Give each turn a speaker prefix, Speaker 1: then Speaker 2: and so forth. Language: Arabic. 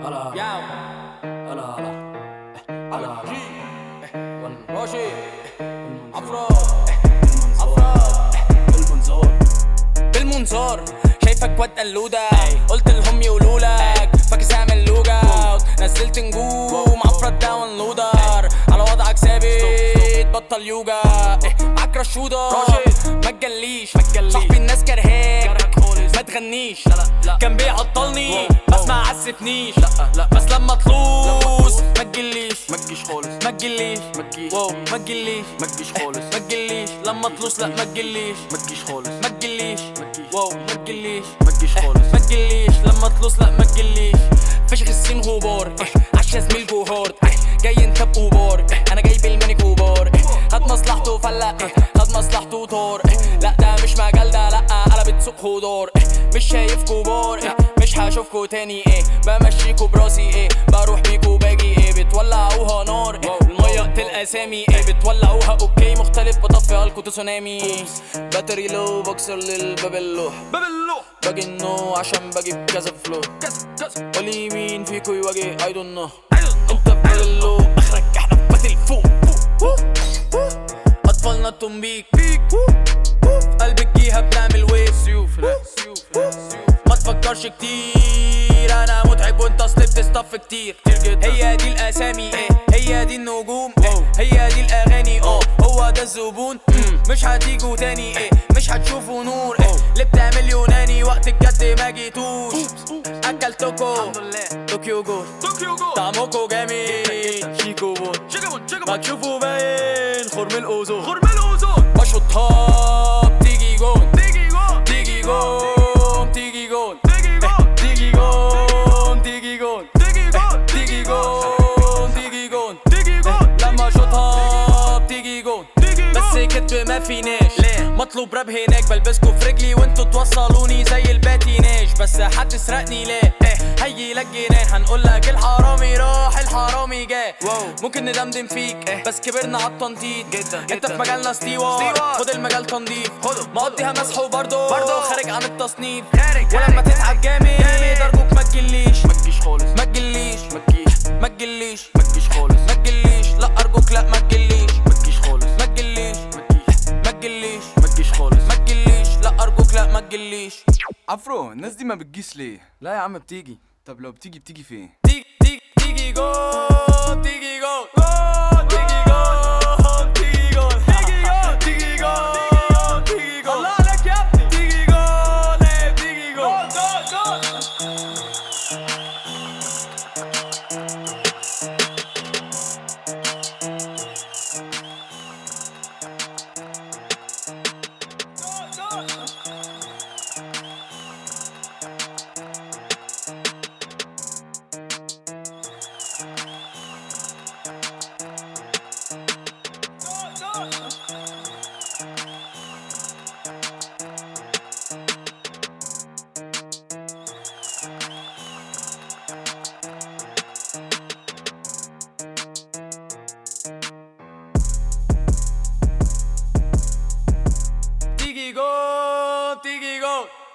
Speaker 1: هلا
Speaker 2: ياو
Speaker 1: هلا هلا هلا
Speaker 2: راشد عفرو بالمنظار شايفك واد قلودة قلت لهم يقولوا لك فاكس اعمل لوج اوت نزلت نجوم عفرة داونلودر على وضعك ثابت بطل يوجا معاك رشودة ما تجليش صاحبي الناس كرهاك ما تغنيش كان بيعطلني بس ما عسفنيش بس لما تلوز ما تجليش
Speaker 1: خالص
Speaker 2: ما تجليش واو ما تجليش
Speaker 1: خالص
Speaker 2: ما تجليش لما تلوس لا ما تجليش
Speaker 1: خالص
Speaker 2: ما تجليش واو ما تجليش
Speaker 1: خالص
Speaker 2: ما تجليش لما تلوس لا ما تجليش فشخ السين غبار عشا زميل جوهار جاي انت بقبار انا جاي بالميني كوبار خد مصلحته فلق خد مصلحته طار لا ده مش مجال ده لا قلبت سوق خضار مش شايف كبار مش هشوفكوا تاني بمشيكوا براسي بروح بيكوا باجي بتولعوها نار المية تلقى سامي بتولعوها اوكي مختلف بطفيها لكوا تسونامي باتري لو بكسر للباب اللوح باجي النو عشان بجيب كذا فلو قولي مين فيكوا يواجه I don't know انت بتقلو اخرك احنا باتل فوق اطفالنا التنبيك في قلب الجيهة بنعمل ويف سيوف ما تفكرش كتير انا متعب وانت اصل بتستف كتير هي دي الاسامي هي دي النجوم هي دي الاغاني هو ده الزبون مش هتيجوا تاني مش هتشوفوا نور اللي بتعمل يوناني وقت الجد ما جيتوش اكلتكو طوكيو جول طعمكو جامد شيكو بون ما تشوفوا باين خرم الاوزون بشوطها بتيجي جون تيجي جون تيجي جون تيجي جون تيجي جون تيجي جون تيجي جون لما شوطها بتيجي جون بس كدب ما فيناش مطلوب راب هناك بلبسكوا في رجلي وانتوا توصلوني زي الباتيناج بس حد سرقني ليه هيجي لك جنان هنقولك الحرامي راح الحرامي جه ممكن ندمدم فيك بس كبرنا عالتنطيط انت في مجالنا ستيوار خد المجال تنظيف مقضيها مسح وبرضه خارج عن التصنيف ولما تتعب جامد ارجوك ما تجليش
Speaker 1: خالص
Speaker 2: ما تجليش ما تجليش
Speaker 1: خالص
Speaker 2: ما تجليش لا ارجوك لا ما تجليش
Speaker 1: خالص
Speaker 2: ما تجليش ما تجليش
Speaker 1: خالص
Speaker 2: ما تجليش لا ارجوك لا ما تجليش
Speaker 1: عفرو الناس دي ما بتجيش ليه؟ لا يا عم بتيجي. طب لو بتيجي فين؟
Speaker 2: تيجي جول تيجي جول تيجي جول تيجي جول تيجي جول تيجي جول الله عليك يا ابني تيجي جول تيجي جول تيجي جول